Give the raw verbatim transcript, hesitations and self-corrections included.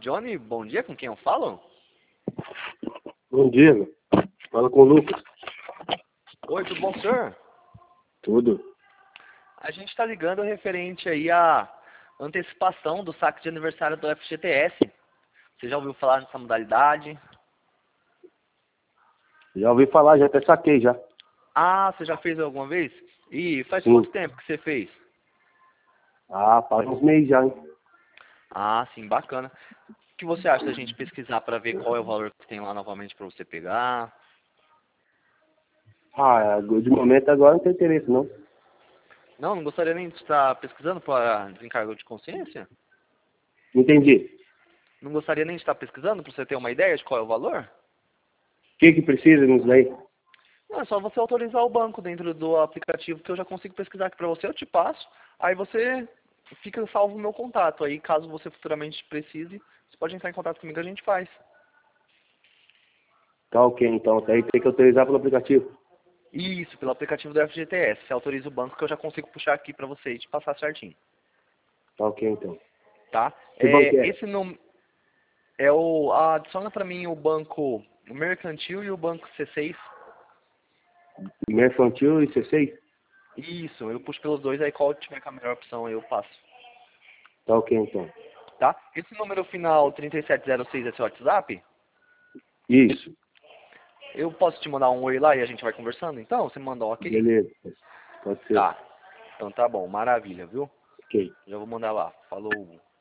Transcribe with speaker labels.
Speaker 1: Johnny, bom dia, com quem eu falo?
Speaker 2: Bom dia, meu. Fala com o Lucas.
Speaker 1: Oi, tudo bom, senhor?
Speaker 2: Tudo.
Speaker 1: A gente está ligando referente aí à antecipação do saque de aniversário do F G T S. Você já ouviu falar nessa modalidade?
Speaker 2: Já ouvi falar, já até saquei já.
Speaker 1: Ah, você já fez alguma vez? E faz
Speaker 2: Sim.
Speaker 1: quanto tempo que você fez?
Speaker 2: Ah, faz uns meses já, hein?
Speaker 1: Ah, sim, bacana. O que você acha da gente pesquisar para ver qual é o valor que tem lá novamente para você pegar?
Speaker 2: Ah, de momento agora não tem interesse, não.
Speaker 1: Não, não gostaria nem de estar pesquisando para desencargo de consciência?
Speaker 2: Entendi.
Speaker 1: Não gostaria nem de estar pesquisando para você ter uma ideia de qual é o valor?
Speaker 2: O que que precisa nisso daí?
Speaker 1: Não, é só você autorizar o banco dentro do aplicativo que eu já consigo pesquisar aqui para você, eu te passo. Aí você fica salvo o meu contato. Aí caso você futuramente precise, você pode entrar em contato comigo, a gente faz.
Speaker 2: Tá ok, então. Aí tem que autorizar pelo aplicativo.
Speaker 1: Isso, pelo aplicativo do F G T S. Você autoriza o banco que eu já consigo puxar aqui para você e te passar certinho.
Speaker 2: Tá ok, então.
Speaker 1: Tá?
Speaker 2: Que banco
Speaker 1: É,
Speaker 2: é?
Speaker 1: esse nome é o. Adiciona para mim o banco Mercantil e o banco C seis.
Speaker 2: Mercantil e C seis?
Speaker 1: Isso, eu puxo pelos dois, aí qual tiver com a melhor opção aí eu passo.
Speaker 2: Tá ok, então.
Speaker 1: Tá? Esse número final trinta e sete zero seis é seu WhatsApp?
Speaker 2: Isso.
Speaker 1: Eu posso te mandar um oi lá e a gente vai conversando? Então, você me mandou um ok?
Speaker 2: Beleza. Pode ser.
Speaker 1: Tá. Então tá bom, maravilha, viu?
Speaker 2: Ok.
Speaker 1: Já vou mandar lá. Falou.